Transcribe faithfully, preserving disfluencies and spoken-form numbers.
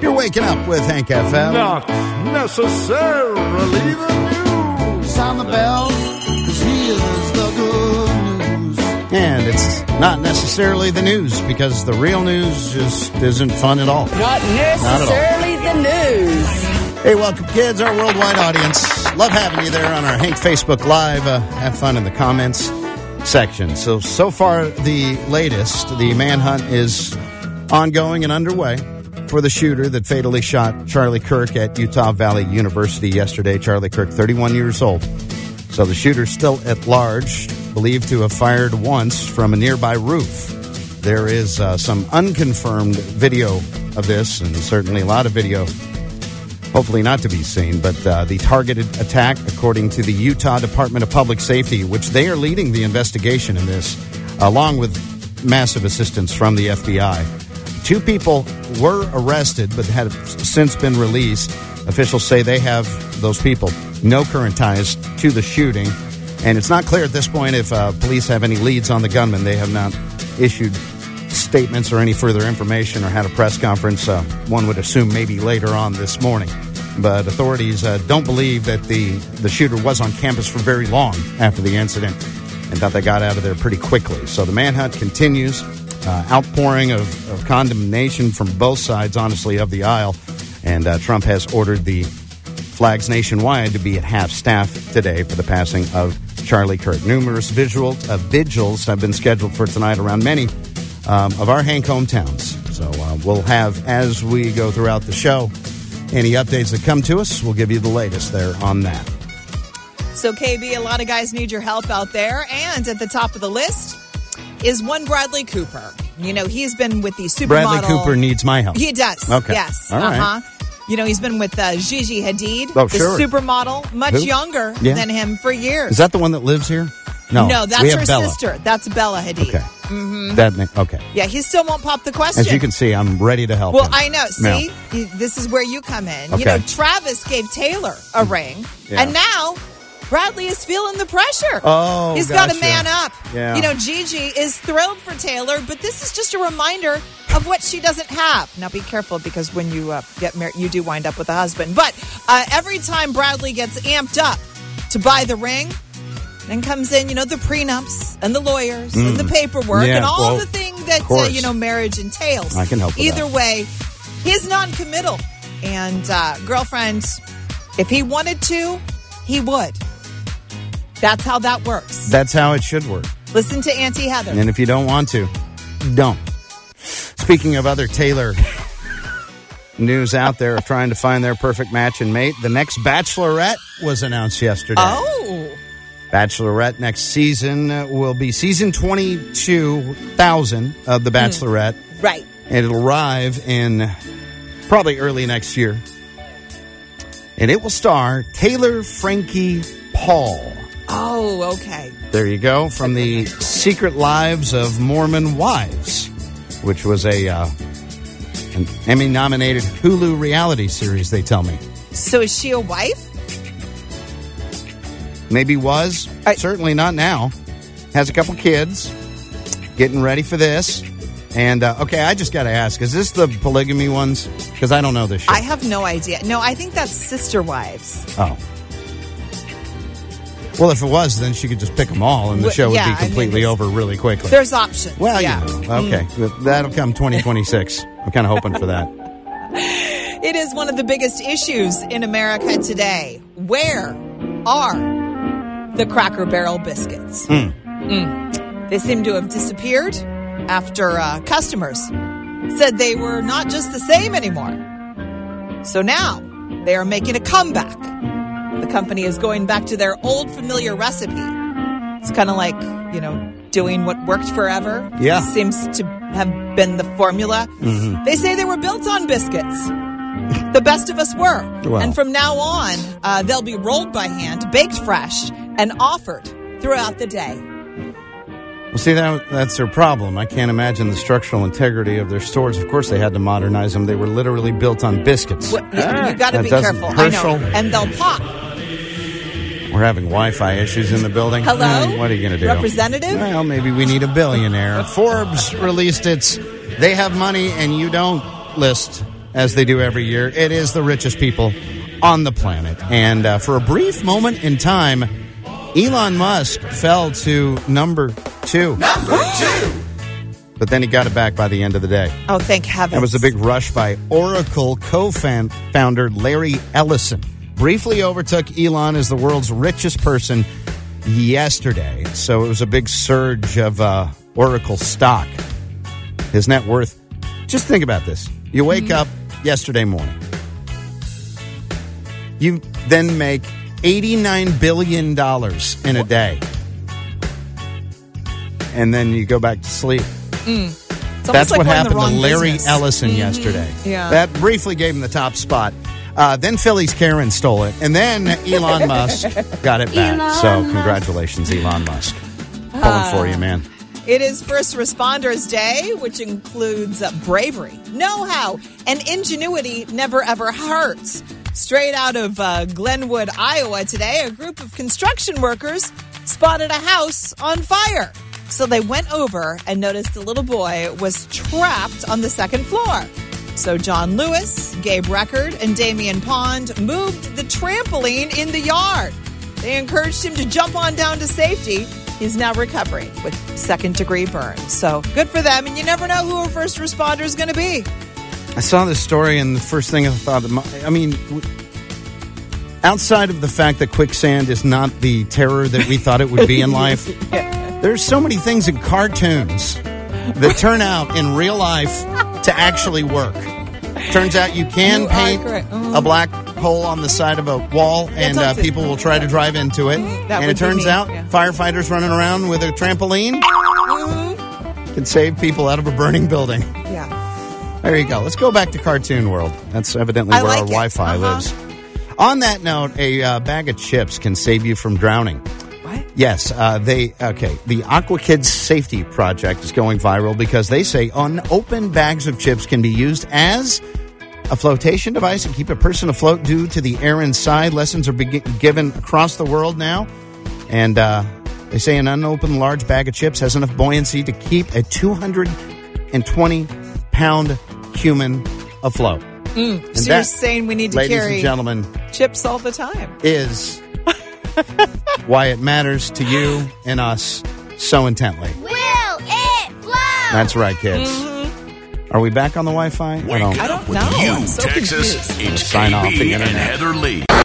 You're waking up with Hank F M. Not necessarily the news. Sound the bell, because here's the good news. And it's not necessarily the news, because the real news just isn't fun at all. Not necessarily the news. Hey, welcome, kids, our worldwide audience. Love having you there on our Hank Facebook Live. Uh, have fun in the comments section. So, so far, the latest, the manhunt is ongoing and underway for the shooter that fatally shot Charlie Kirk at Utah Valley University yesterday. Charlie Kirk, thirty-one years old. So the shooter's still at large, believed to have fired once from a nearby roof. There is uh, some unconfirmed video of this, and certainly a lot of video, hopefully not to be seen, but uh, the targeted attack, according to the Utah Department of Public Safety, which they are leading the investigation in this, along with massive assistance from the F B I. Two people were arrested, but had since been released. Officials say they have, those people, no current ties to the shooting. And it's not clear at this point if uh, police have any leads on the gunman. They have not issued statements or any further information or had a press conference. Uh, one would assume maybe later on this morning. But authorities uh, don't believe that the, the shooter was on campus for very long after the incident and thought they got out of there pretty quickly. So the manhunt continues. Uh, outpouring of, of condemnation from both sides, honestly, of the aisle. And uh, Trump has ordered the flags nationwide to be at half staff today for the passing of Charlie Kirk. Numerous visual, uh, vigils have been scheduled for tonight around many um, of our Hank hometowns. So uh, we'll have, as we go throughout the show, any updates that come to us, we'll give you the latest there on that. So, K B, a lot of guys need your help out there. And at the top of the list is one Bradley Cooper. You know, he's been with the supermodel. Bradley Cooper needs my help. He does. Okay. Yes. All right. Uh-huh. You know, he's been with uh, Gigi Hadid, oh, the sure. supermodel, much Who? younger yeah. than him for years. Is that the one that lives here? No. No, that's we have her Bella. sister. That's Bella Hadid. Okay. Mm-hmm. That may, okay. Yeah, he still won't pop the question. As you can see, I'm ready to help Well, him. I know. See, No. he- this is where you come in. Okay. You know, Travis gave Taylor a ring, Yeah. and now Bradley is feeling the pressure. Oh, He's got gotcha. to man up. Yeah. You know, Gigi is thrilled for Taylor, but this is just a reminder of what she doesn't have. Now, be careful, because when you uh, get married, you do wind up with a husband. But uh, every time Bradley gets amped up to buy the ring, then comes in, you know, the prenups and the lawyers mm. and the paperwork yeah, and all well, the thing that, uh, you know, marriage entails. I can help with Either that. way, he's non-committal. And, uh, girlfriend, if he wanted to, he would. That's how that works. That's how it should work. Listen to Auntie Heather. And if you don't want to, don't. Speaking of other Taylor news out there of trying to find their perfect match and mate, the next Bachelorette was announced yesterday. Oh. Bachelorette next season uh, will be season twenty-two thousand of The Bachelorette. Mm. Right. And it'll arrive in probably early next year. And it will star Taylor Frankie Paul. Oh, okay. There you go. From the Secret Lives of Mormon Wives, which was a uh, an Emmy-nominated Hulu reality series, they tell me. So is she a wife? Maybe was. I- Certainly not now. Has a couple kids. Getting ready for this. And, uh, okay, I just got to ask, is this the polygamy ones? Because I don't know this shit. I have no idea. No, I think that's Sister Wives. Oh. Well, if it was, then she could just pick them all, and the Well, show would yeah, I be mean, completely there's- over really quickly. There's options. Well, yeah. you know, okay. That'll come twenty twenty-six. I'm kind of hoping for that. It is one of the biggest issues in America today. Where are the Cracker Barrel biscuits? Mm. Mm. They seem to have disappeared after uh, customers said they were not just the same anymore. So now they are making a comeback. The company is going back to their old familiar recipe. It's kind of like, you know, doing what worked forever. Yeah. Seems to have been the formula. Mm-hmm. They say they were built on biscuits. The best of us were. Well. And from now on, uh, they'll be rolled by hand, baked fresh, and offered throughout the day. Well, see, that, that's their problem. I can't imagine the structural integrity of their stores. Of course, they had to modernize them. They were literally built on biscuits. Well, you, you got to That be doesn't- careful. Herschel. I know. And they'll pop. We're having Wi-Fi issues in the building. Hello? Eh, what are you going to do? Representative? Well, maybe we need a billionaire. Forbes released its They Have Money and You Don't list as they do every year. It is the richest people on the planet. And uh, for a brief moment in time, Elon Musk fell to number two. Number two. But then he got it back by the end of the day. Oh, thank heavens. That was a big rush by Oracle co-founder Larry Ellison. Briefly overtook Elon as the world's richest person yesterday. So it was a big surge of uh, Oracle stock. His net worth, just think about this. You wake mm. up yesterday morning. You then make eighty-nine billion dollars in a day. And then you go back to sleep. Mm. That's like what happened to Larry business. Ellison mm-hmm. yesterday. Yeah. That briefly gave him the top spot. Uh, then Philly's Karen stole it. And then Elon Musk got it back. Elon so Musk. congratulations, Elon Musk. Pulling Uh, for you, man. It is First Responders Day, which includes uh, bravery, know-how, and ingenuity never ever hurts. Straight out of uh, Glenwood, Iowa today, a group of construction workers spotted a house on fire. So they went over and noticed a little boy was trapped on the second floor. So John Lewis, Gabe Record, and Damian Pond moved the trampoline in the yard. They encouraged him to jump on down to safety. He's now recovering with second-degree burns. So good for them, and you never know who a first responder is going to be. I saw this story, and the first thing I thought, I mean, outside of the fact that quicksand is not the terror that we thought it would be in life, Yeah. there's so many things in cartoons that turn out in real life to actually work. Turns out you can You are paint correct. Mhm. a black hole on the side of a wall, and uh, that's it. people will try to drive into it. Mhm. That And would it be turns me. out Yeah. firefighters running around with a trampoline Mhm. can save people out of a burning building. Yeah. There you go. Let's go back to Cartoon World. That's evidently I where like our it. Wi-Fi Uh-huh. lives. On that note, a uh, bag of chips can save you from drowning. What? Yes, uh, they okay. The Aqua Kids Safety Project is going viral because they say unopened bags of chips can be used as a flotation device and keep a person afloat due to the air inside. Lessons are be- given across the world now, and uh, they say an unopened large bag of chips has enough buoyancy to keep a two hundred twenty pound human afloat. Mm. And So you're that, saying we need to ladies carry and gentlemen, chips all the time? is why it matters to you and us so intently. Will it flow? That's right, kids. Are we back on the Wi-Fi? I don't- I don't with know. you, I'm so Texas. confused. It's Sign off the K B and internet. Heather Lee.